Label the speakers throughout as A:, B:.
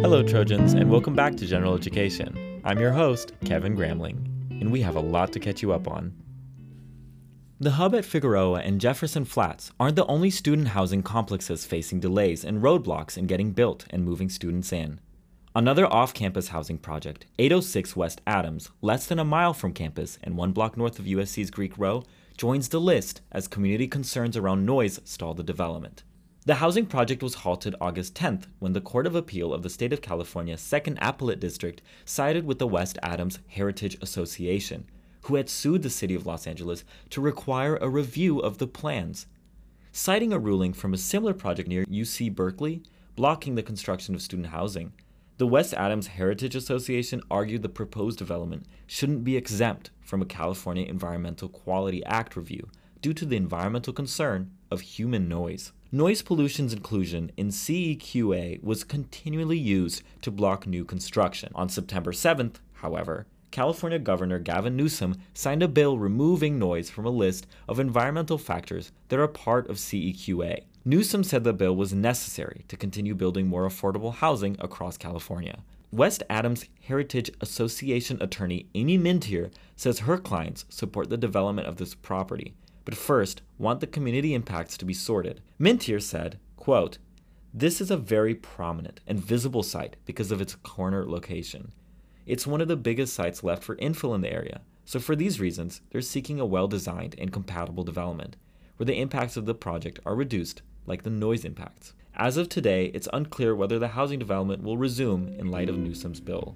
A: Hello, Trojans, and welcome back to General Education. I'm your host, Kevin Gramling, and we have a lot to catch you up on. The Hub at Figueroa and Jefferson Flats aren't the only student housing complexes facing delays and roadblocks in getting built and moving students in. Another off-campus housing project, 806 West Adams, less than a mile from campus and 1 block north of USC's Greek Row, joins the list as community concerns around noise stall the development. The housing project was halted August 10th when the Court of Appeal of the State of California's 2nd Appellate District sided with the West Adams Heritage Association, who had sued the City of Los Angeles to require a review of the plans. Citing a ruling from a similar project near UC Berkeley, blocking the construction of student housing, the West Adams Heritage Association argued the proposed development shouldn't be exempt from a California Environmental Quality Act review due to the environmental concern of human noise. Noise pollution's inclusion in CEQA was continually used to block new construction. On September 7th, however, California Governor Gavin Newsom signed a bill removing noise from a list of environmental factors that are part of CEQA. Newsom said the bill was necessary to continue building more affordable housing across California. West Adams Heritage Association attorney Amy Mintier says her clients support the development of this property, but first want the community impacts to be sorted. Mintier said, quote, "This is a very prominent and visible site because of its corner location. It's one of the biggest sites left for infill in the area, so for these reasons, they're seeking a well-designed and compatible development, where the impacts of the project are reduced, like the noise impacts. As of today, it's unclear whether the housing development will resume in light of Newsom's bill."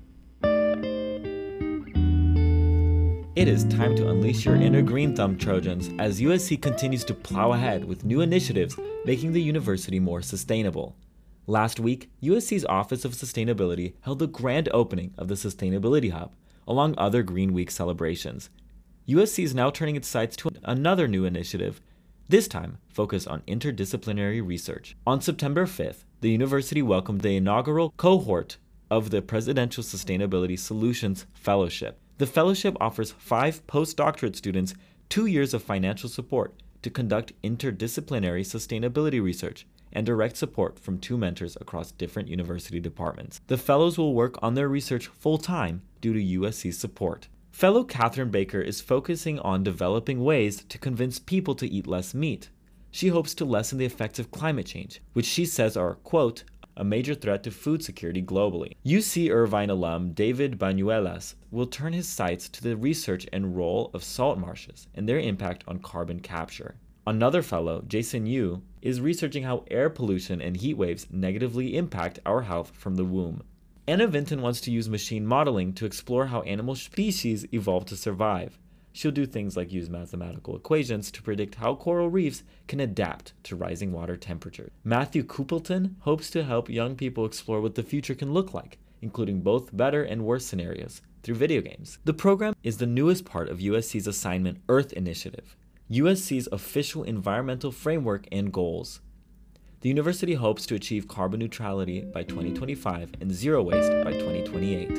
A: It is time to unleash your inner green thumb, Trojans, as USC continues to plow ahead with new initiatives making the university more sustainable. Last week, USC's Office of Sustainability held the grand opening of the Sustainability Hub, along other Green Week celebrations. USC is now turning its sights to another new initiative, this time focused on interdisciplinary research. On September 5th, the university welcomed the inaugural cohort of the Presidential Sustainability Solutions Fellowship. The fellowship offers 5 postdoctorate students 2 years of financial support to conduct interdisciplinary sustainability research and direct support from 2 mentors across different university departments. The fellows will work on their research full-time due to USC's support. Fellow Catherine Baker is focusing on developing ways to convince people to eat less meat. She hopes to lessen the effects of climate change, which she says are, quote, "a major threat to food security globally." UC Irvine alum David Banuelas will turn his sights to the research and role of salt marshes and their impact on carbon capture. Another fellow, Jason Yu, is researching how air pollution and heat waves negatively impact our health from the womb. Anna Vinton wants to use machine modeling to explore how animal species evolve to survive. She'll do things like use mathematical equations to predict how coral reefs can adapt to rising water temperatures. Matthew Coupleton hopes to help young people explore what the future can look like, including both better and worse scenarios, through video games. The program is the newest part of USC's Assignment Earth initiative, USC's official environmental framework and goals. The university hopes to achieve carbon neutrality by 2025 and zero waste by 2028.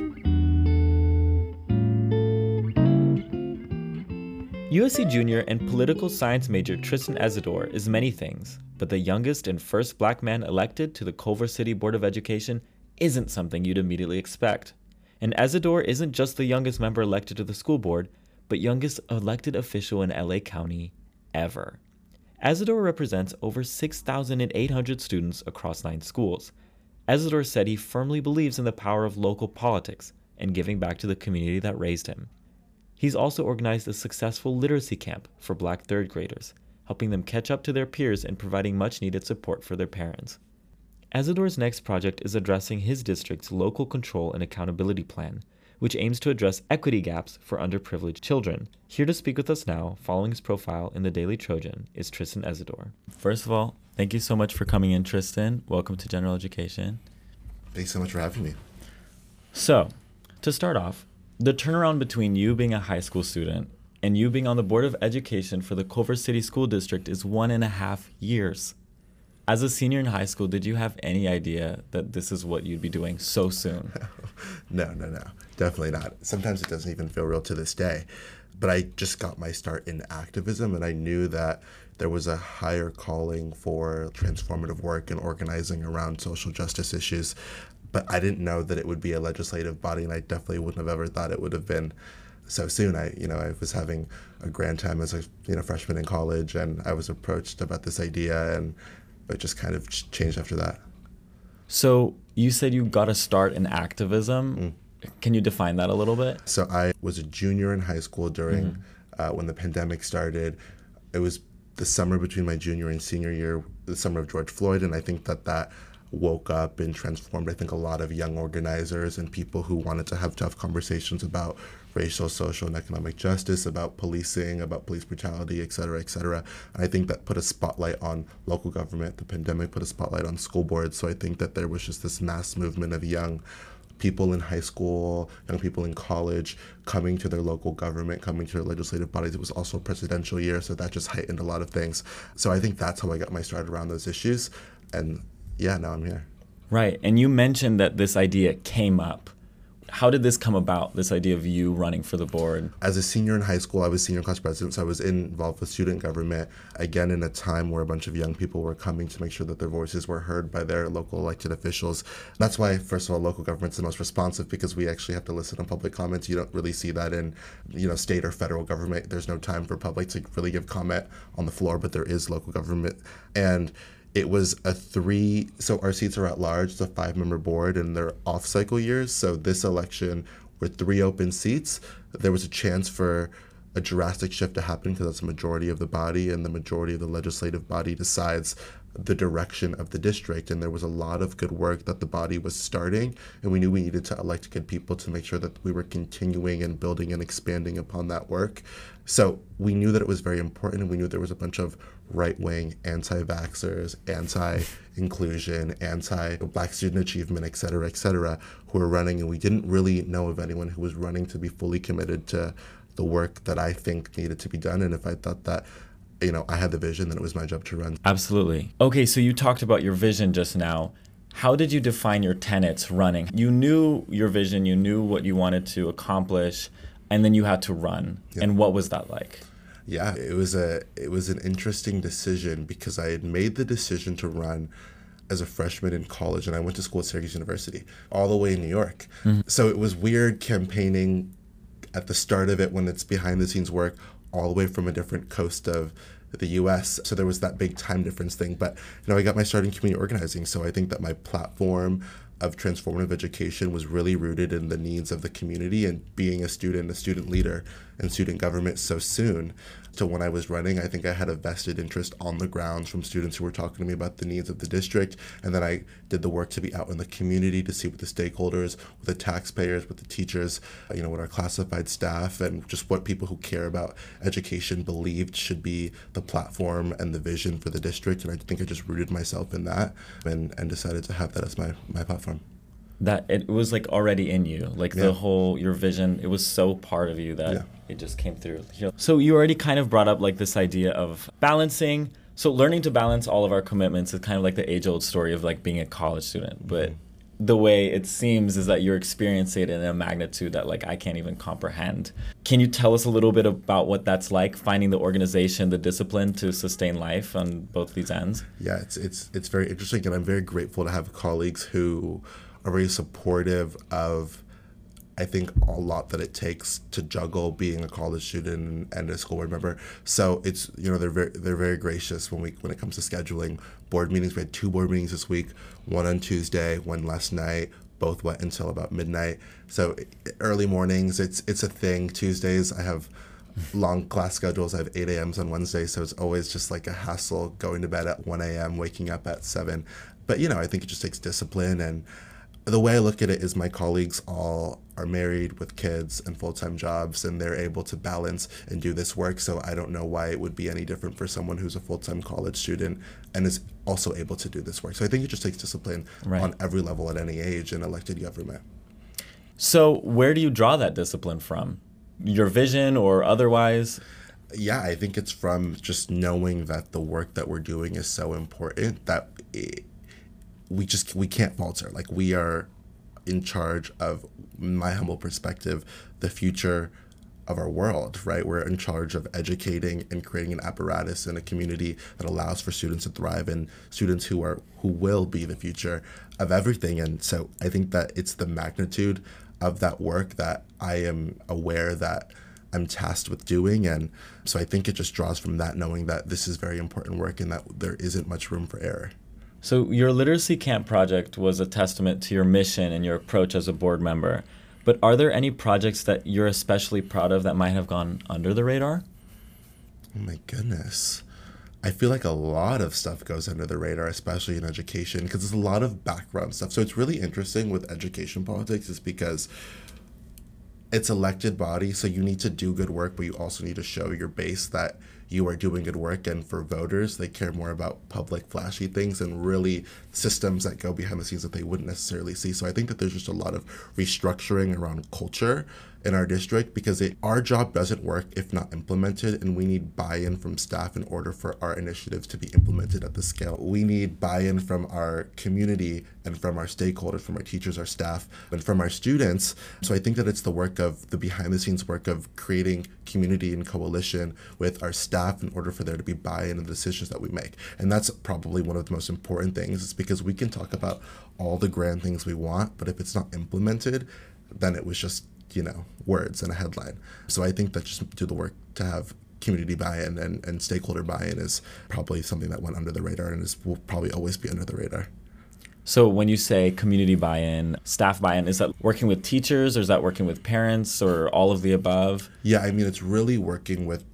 A: USC junior and political science major Tristan Ezador is many things, but the youngest and first black man elected to the Culver City Board of Education isn't something you'd immediately expect. And Ezador isn't just the youngest member elected to the school board, but youngest elected official in LA County ever. Ezador represents over 6,800 students across 9 schools. Ezador said he firmly believes in the power of local politics and giving back to the community that raised him. He's also organized a successful literacy camp for black 3rd graders, helping them catch up to their peers and providing much-needed support for their parents. Ezador's next project is addressing his district's local control and accountability plan, which aims to address equity gaps for underprivileged children. Here to speak with us now, following his profile in the Daily Trojan, is Tristan Ezador. First of all, thank you so much for coming in, Tristan. Welcome to General Education.
B: Thanks so much for having me.
A: So, to start off, the turnaround between you being a high school student and you being on the Board of Education for the Culver City School District is 1.5 years. As a senior in high school, did you have any idea that this is what you'd be doing so soon?
B: No. Definitely not. Sometimes it doesn't even feel real to this day. But I just got my start in activism, and I knew that there was a higher calling for transformative work and organizing around social justice issues but I didn't know that it would be a legislative body, and I definitely wouldn't have ever thought it would have been so soon. I was having a grand time as a freshman in college, and I was approached about this idea, and it just kind of changed after that.
A: So you said you got a start in activism. Can you define that a little bit?
B: So I was a junior in high school during when the pandemic started. It was the summer between my junior and senior year, the summer of George Floyd, and I think that woke up and transformed, I think, a lot of young organizers and people who wanted to have tough conversations about racial, social, and economic justice, about policing, about police brutality, et cetera, et cetera. And I think that put a spotlight on local government. The pandemic put a spotlight on school boards. So I think that there was just this mass movement of young people in high school, young people in college coming to their local government, coming to their legislative bodies. It was also a presidential year, so that just heightened a lot of things. So I think that's how I got my start around those issues. And yeah, now I'm here.
A: Right. And you mentioned that this idea came up. How did this come about, this idea of you running for the board?
B: As a senior in high school, I was senior class president, so I was involved with student government, again, in a time where a bunch of young people were coming to make sure that their voices were heard by their local elected officials. That's why, first of all, local government's the most responsive, because we actually have to listen to public comments. You don't really see that in, state or federal government. There's no time for public to really give comment on the floor, but there is local government. And it was so our seats are at large, it's a 5-member board, and they're off-cycle years. So this election were 3 open seats. There was a chance for a drastic shift to happen because that's the majority of the body, and the majority of the legislative body decides the direction of the district. And there was a lot of good work that the body was starting, and we knew we needed to elect good people to make sure that we were continuing and building and expanding upon that work. So we knew that it was very important, and we knew there was a bunch of right-wing anti-vaxxers, anti-inclusion, anti-Black student achievement, et cetera, who were running, and we didn't really know of anyone who was running to be fully committed to the work that I think needed to be done. And if I thought that I had the vision, then it was my job to run.
A: Absolutely. Okay, so you talked about your vision just now. How did you define your tenets running? You knew your vision, you knew what you wanted to accomplish, and then you had to run. Yeah. And what was that like?
B: Yeah, it was an interesting decision, because I had made the decision to run as a freshman in college, and I went to school at Syracuse University, all the way in New York. Mm-hmm. So it was weird campaigning at the start of it when it's behind the scenes work, all the way from a different coast of the U.S. So there was that big time difference thing. But I got my start in community organizing. So I think that my platform of transformative education was really rooted in the needs of the community, and being a student leader, and student government so soon. So when I was running, I think I had a vested interest on the ground from students who were talking to me about the needs of the district. And then I did the work to be out in the community to see what the stakeholders, with the taxpayers, with the teachers, with our classified staff, and just what people who care about education believed should be the platform and the vision for the district. And I think I just rooted myself in that and decided to have that as my platform.
A: That it was like already in you, like the whole, your vision, it was so part of you that it just came through. So you already kind of brought up like this idea of balancing. So learning to balance all of our commitments is kind of like the age-old story of like being a college student. But the way it seems is that you're experiencing it in a magnitude that like I can't even comprehend. Can you tell us a little bit about what that's like, finding the organization, the discipline to sustain life on both these ends?
B: Yeah, it's very interesting, and I'm very grateful to have colleagues who are very supportive of, I think, a lot that it takes to juggle being a college student and a school board member. So it's, they're very gracious when it comes to scheduling board meetings. We had 2 board meetings this week, one on Tuesday, one last night. Both went until about midnight. So early mornings, it's a thing. Tuesdays, I have long class schedules. I have 8 a.m.s on Wednesday, so it's always just like a hassle going to bed at 1 a.m., waking up at 7. But, I think it just takes discipline. And the way I look at it is my colleagues all are married with kids and full-time jobs, and they're able to balance and do this work. So I don't know why it would be any different for someone who's a full-time college student and is also able to do this work. So I think it just takes discipline on every level at any age in elected government.
A: So where do you draw that discipline from? Your vision or otherwise?
B: Yeah, I think it's from just knowing that the work that we're doing is so important that we can't falter. Like, we are in charge of, my humble perspective, the future of our world, right? We're in charge of educating and creating an apparatus in a community that allows for students to thrive, and students who will be the future of everything. And so I think that it's the magnitude of that work that I am aware that I'm tasked with doing. And so I think it just draws from that, knowing that this is very important work and that there isn't much room for error.
A: So your literacy camp project was a testament to your mission and your approach as a board member. But are there any projects that you're especially proud of that might have gone under the radar?
B: Oh my goodness. I feel like a lot of stuff goes under the radar, especially in education, because there's a lot of background stuff. So it's really interesting with education politics is because it's elected body, so you need to do good work, but you also need to show your base that you are doing good work. And for voters, they care more about public flashy things and really systems that go behind the scenes that they wouldn't necessarily see. So I think that there's just a lot of restructuring around culture in our district, because our job doesn't work if not implemented, and we need buy-in from staff in order for our initiatives to be implemented at the scale. We need buy-in from our community and from our stakeholders, from our teachers, our staff, and from our students. So I think that it's the work of the behind-the-scenes work of creating community and coalition with our staff in order for there to be buy-in in the decisions that we make. And that's probably one of the most important things, is because we can talk about all the grand things we want, but if it's not implemented, then it was just words and a headline. So I think that just do the work to have community buy-in and stakeholder buy-in is probably something that went under the radar and will probably always be under the radar.
A: So when you say community buy-in, staff buy-in, is that working with teachers, or is that working with parents, or all of the above?
B: Yeah, I mean, it's really working with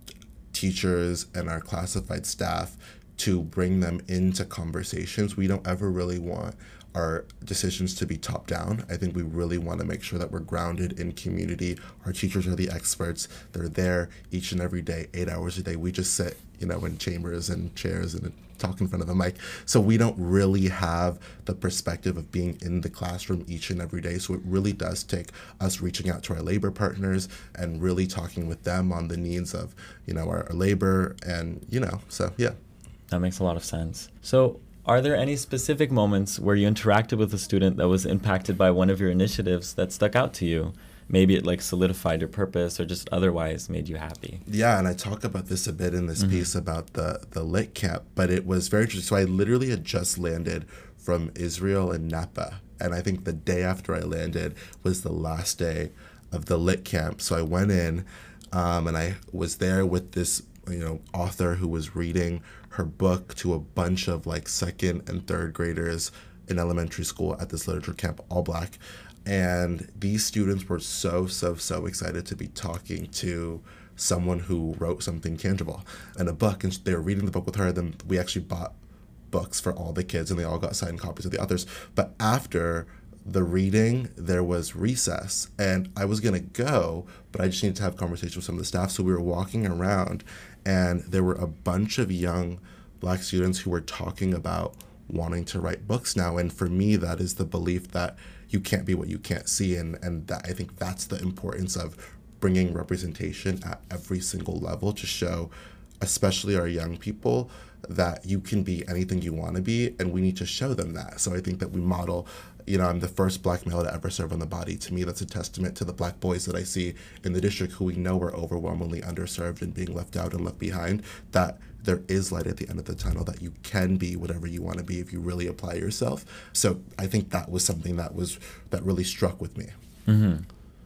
B: teachers and our classified staff to bring them into conversations. We don't ever really want our decisions to be top down. I think we really want to make sure that we're grounded in community. Our teachers are the experts. They're there each and every day, 8 hours a day. We just sit, in chambers and chairs and talk in front of a mic. So we don't really have the perspective of being in the classroom each and every day. So it really does take us reaching out to our labor partners and really talking with them on the needs of, our labor and, so yeah.
A: That makes a lot of sense. So are there any specific moments where you interacted with a student that was impacted by one of your initiatives that stuck out to you? Maybe it solidified your purpose or just otherwise made you happy.
B: Yeah, and I talk about this a bit in this piece about the lit camp, but it was very interesting. So I literally had just landed from Israel and Napa, and I think the day after I landed was the last day of the lit camp. So I went in and I was there with this author who was reading her book to a bunch of second and third graders in elementary school at this literature camp, all Black. And these students were so excited to be talking to someone who wrote something tangible in a book. And they were reading the book with her. Then we actually bought books for all the kids, and they all got signed copies of the authors. But after the reading, there was recess, and I was gonna go, but I just needed to have conversations with some of the staff. So we were walking around, and there were a bunch of young Black students who were talking about wanting to write books now. And for me, that is the belief that you can't be what you can't see, and that I think that's the importance of bringing representation at every single level to show, especially our young people, that you can be anything you want to be, and we need to show them that. So I think that we model, I'm the first Black male to ever serve on the body. To me, that's a testament to the Black boys that I see in the district who we know are overwhelmingly underserved and being left out and left behind, that there is light at the end of the tunnel, that you can be whatever you want to be if you really apply yourself. So I think that was something that really struck with me.
A: Mm-hmm.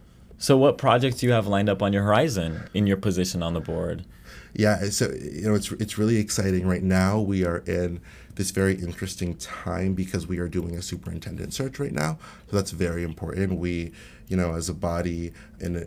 A: So what projects do you have lined up on your horizon in your position on the board?
B: Yeah, so it's really exciting. Right now we are in this very interesting time because we are doing a superintendent search right now. So that's very important. We, as a body in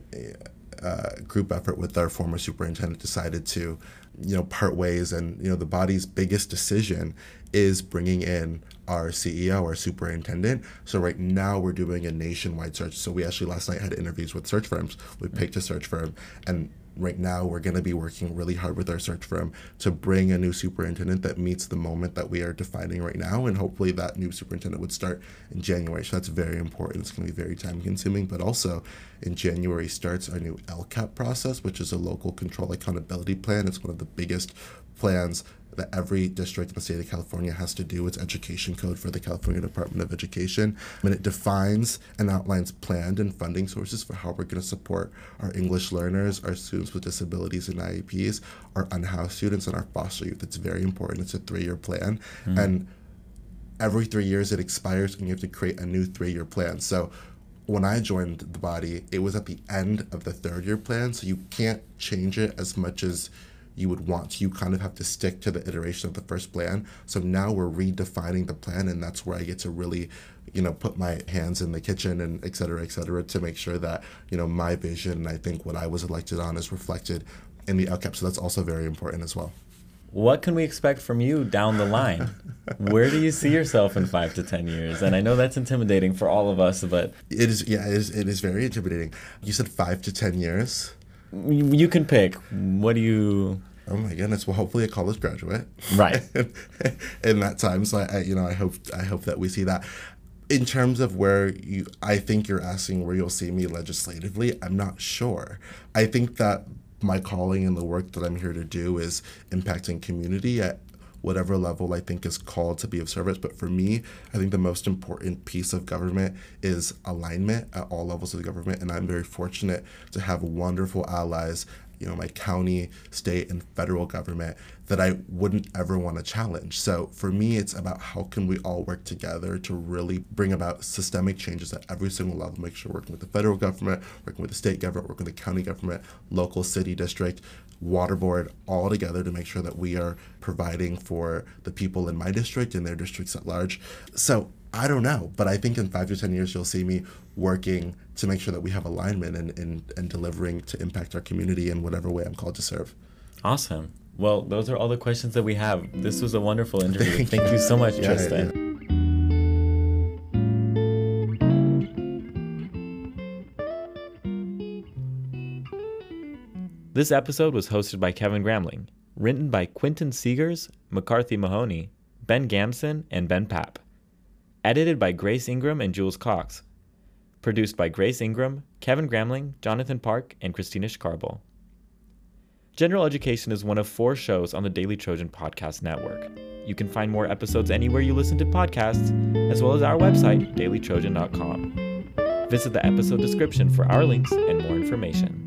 B: a group effort with our former superintendent, decided to, part ways. And, the body's biggest decision is bringing in our CEO, our superintendent. So right now we're doing a nationwide search. So we actually last night had interviews with search firms. We picked a search firm, and right now we're going to be working really hard with our search firm to bring a new superintendent that meets the moment that we are defining right now. And hopefully that new superintendent would start in January. So that's very important. It's going to be very time consuming, but also in January starts our new LCAP process, which is a local control accountability plan. It's one of the biggest plans that every district in the state of California has to do. It's Education Code for the California Department of Education. And it defines and outlines planned and funding sources for how we're going to support our English learners, our students with disabilities and IEPs, our unhoused students, and our foster youth. It's very important. It's a 3-year plan. And every 3 years it expires and you have to create a new 3-year plan. So when I joined the body, it was at the end of the 3rd-year plan, so you can't change it as much as you would want to. You kind of have to stick to the iteration of the first plan. So now we're redefining the plan, and that's where I get to really, put my hands in the kitchen and et cetera, to make sure that, my vision and I think what I was elected on is reflected in the LCAP. So that's also very important as well.
A: What can we expect from you down the line? Where do you see yourself in 5 to 10 years? And I know that's intimidating for all of us, but...
B: It is very intimidating. You said 5 to 10 years?
A: You can pick. What do you...
B: Oh my goodness. Well, hopefully a college graduate.
A: Right.
B: In that time. So I hope that we see that. In terms of I think you're asking where you'll see me legislatively, I'm not sure. I think that my calling and the work that I'm here to do is impacting community at whatever level I think is called to be of service. But for me, I think the most important piece of government is alignment at all levels of the government. And I'm very fortunate to have wonderful allies, my county, state, and federal government that I wouldn't ever want to challenge. So for me, it's about how can we all work together to really bring about systemic changes at every single level, make sure we're working with the federal government, working with the state government, working with the county government, local city district, water board, all together to make sure that we are providing for the people in my district and their districts at large. So I don't know, but I think in 5 to 10 years, you'll see me working to make sure that we have alignment and delivering to impact our community in whatever way I'm called to serve.
A: Awesome. Well, those are all the questions that we have. This was a wonderful interview. Thank you so much, Tristan.
B: Yeah.
A: This episode was hosted by Kevin Gramling, written by Quinton Seegers, McCarthy Mahoney, Ben Gamson, and Ben Papp. Edited by Grace Ingram and Jules Cox. Produced by Grace Ingram, Kevin Gramling, Jonathan Park, and Christina Schkarbel. General Education is one of 4 shows on the Daily Trojan Podcast Network. You can find more episodes anywhere you listen to podcasts, as well as our website, dailytrojan.com. Visit the episode description for our links and more information.